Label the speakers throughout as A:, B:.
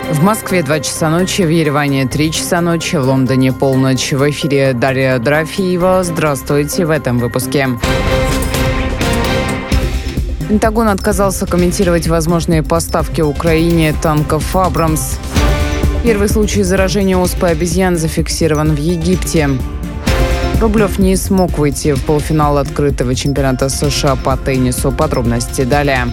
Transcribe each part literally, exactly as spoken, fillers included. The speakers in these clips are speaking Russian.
A: В Москве два часа ночи, в Ереване три часа ночи, в Лондоне полночь. В эфире Дарья Дорофеева. Здравствуйте в этом выпуске. Пентагон отказался комментировать возможные поставки Украине танков «Абрамс». Первый случай заражения оспой обезьян зафиксирован в Египте. Рублев не смог выйти в полуфинал открытого чемпионата США по теннису. Подробности далее.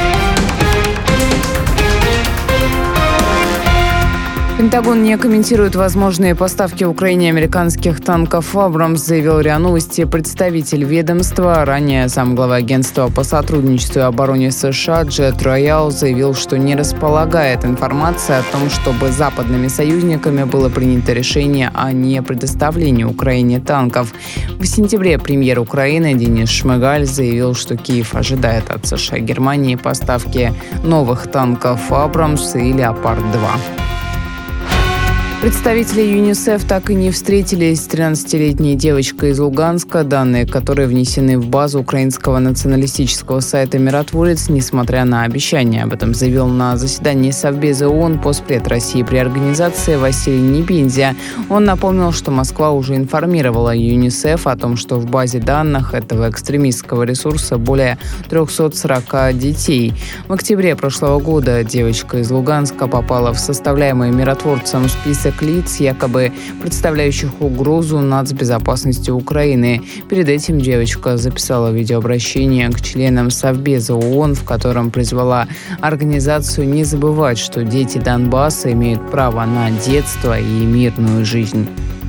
A: Пентагон не комментирует возможные поставки Украине американских танков «Абрамс», заявил РИА Новости представитель ведомства. Ранее замглавы агентства по сотрудничеству и обороне США Джет Роял заявил, что не располагает информацией о том, чтобы западными союзниками было принято решение о не предоставлении Украине танков. В сентябре премьер Украины Денис Шмыгаль заявил, что Киев ожидает от США и Германии поставки новых танков «Абрамс» и «Леопард-два». Представители ЮНИСЕФ так и не встретились с тринадцатилетней девочкой из Луганска, данные которой внесены в базу украинского националистического сайта «Миротворец», несмотря на обещания. Об этом заявил на заседании Совбеза ООН постпред России при организации Василий Небензя. Он напомнил, что Москва уже информировала ЮНИСЕФ о том, что в базе данных этого экстремистского ресурса более триста сорок детей. В октябре прошлого года девочка из Луганска попала в составляемый «Миротворцем» список лиц, якобы представляющих угрозу нацбезопасности Украины. Перед этим девочка записала видеообращение к членам Совбеза ООН, в котором призвала организацию не забывать, что дети Донбасса имеют право на детство и мирную жизнь.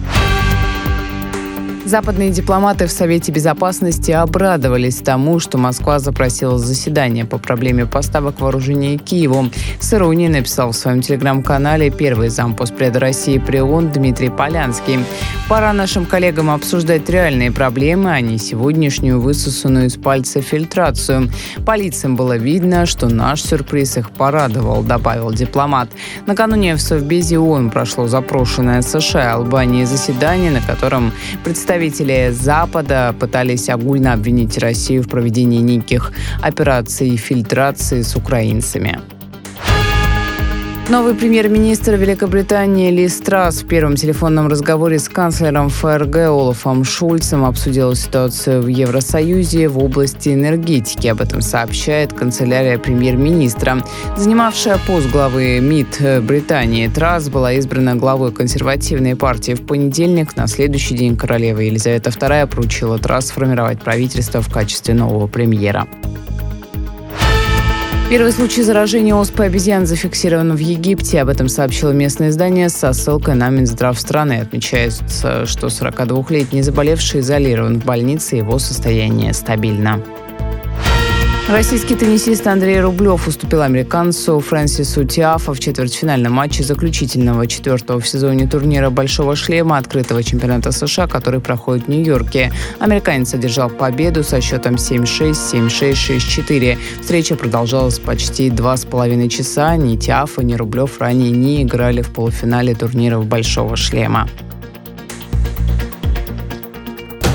A: Западные дипломаты в Совете Безопасности обрадовались тому, что Москва запросила заседание по проблеме поставок вооружения Киеву. С иронией написал в своем телеграм-канале первый зампоспреда России при ООН Дмитрий Полянский. Пора нашим коллегам обсуждать реальные проблемы, а не сегодняшнюю высосанную из пальца фильтрацию. По лицам было видно, что наш сюрприз их порадовал, добавил дипломат. Накануне в Совбезе ООН прошло запрошенное США и Албанией заседание, на котором представители Представители Запада пытались огульно обвинить Россию в проведении неких операций фильтрации с украинцами. Новый премьер-министр Великобритании Лиз Трасс в первом телефонном разговоре с канцлером ФРГ Олафом Шольцем обсудила ситуацию в Евросоюзе в области энергетики. Об этом сообщает канцелярия премьер-министра. Занимавшая пост главы МИД Британии, Трасс была избрана главой консервативной партии в понедельник. На следующий день королева Елизавета вторая поручила Трасс сформировать правительство в качестве нового премьера. Первый случай заражения оспой обезьян зафиксирован в Египте. Об этом сообщило местное издание со ссылкой на Минздрав страны. Отмечается, что сорокадвухлетний заболевший изолирован в больнице, его состояние стабильно. Российский теннисист Андрей Рублев уступил американцу Фрэнсису Тиафо в четвертьфинальном матче заключительного четвертого в сезоне турнира «Большого шлема» открытого чемпионата США, который проходит в Нью-Йорке. Американец одержал победу со счетом семь-шесть, семь-шесть, шесть-четыре. Встреча продолжалась почти два с половиной часа. Ни Тиафо, ни Рублев ранее не играли в полуфинале турниров «Большого шлема».